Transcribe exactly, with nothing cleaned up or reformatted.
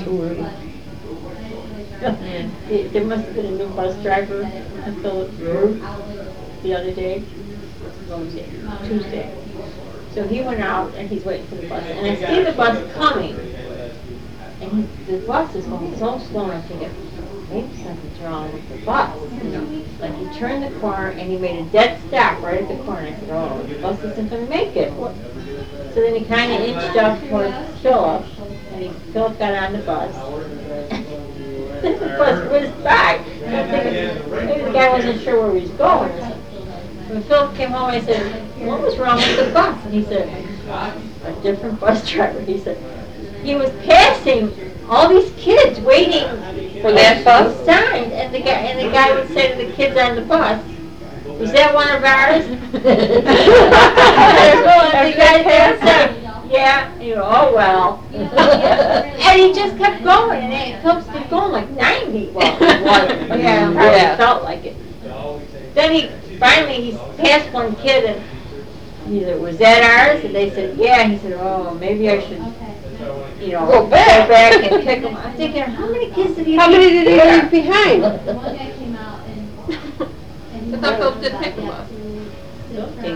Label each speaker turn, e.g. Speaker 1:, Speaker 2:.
Speaker 1: There there must have been a new bus driver on Phillips Road the other day. What was it? Tuesday. So he went out and he's waiting for the bus. And I see the bus coming. And he, the bus is going so slow, and I'm thinking, maybe something's wrong with the bus. You know, like he turned the corner and he made a dead stop right at the corner. I said, oh, the bus isn't going to make it. What? So then he kind of inched up towards Philip, and he, Philip got on the bus. The bus whizzed by. So I'm thinking, maybe the guy wasn't sure where he was going or something. When Philip came home, I said, what was wrong with the bus? And he said, a different bus driver. He said, he was passing all these kids waiting
Speaker 2: for that bus
Speaker 1: sign, and the guy and the guy would say to the kids on the bus, "Was that one of ours?" And the guy would say, "Yeah." And you go, "Oh well." And he just kept going, and it kept going like ninety. Well, it wasn't. Yeah, probably
Speaker 2: Yeah.
Speaker 1: felt like it. Then he finally he passed one kid, and he said, "Was that ours?" And they said, "Yeah." He said, "Oh, maybe I should." You know,
Speaker 2: go back.
Speaker 1: go back and pick them. I'm thinking, how many kids did he
Speaker 2: How many did he
Speaker 1: there?
Speaker 2: leave behind?
Speaker 3: One guy came out and, and he
Speaker 4: I thought Philip did pick them up.